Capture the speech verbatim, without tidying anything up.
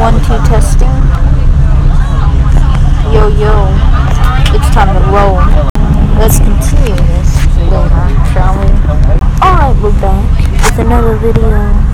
One, two, testing. Yo, yo. It's time to roll. Let's continue this later, shall we? Alright, we're back with another video.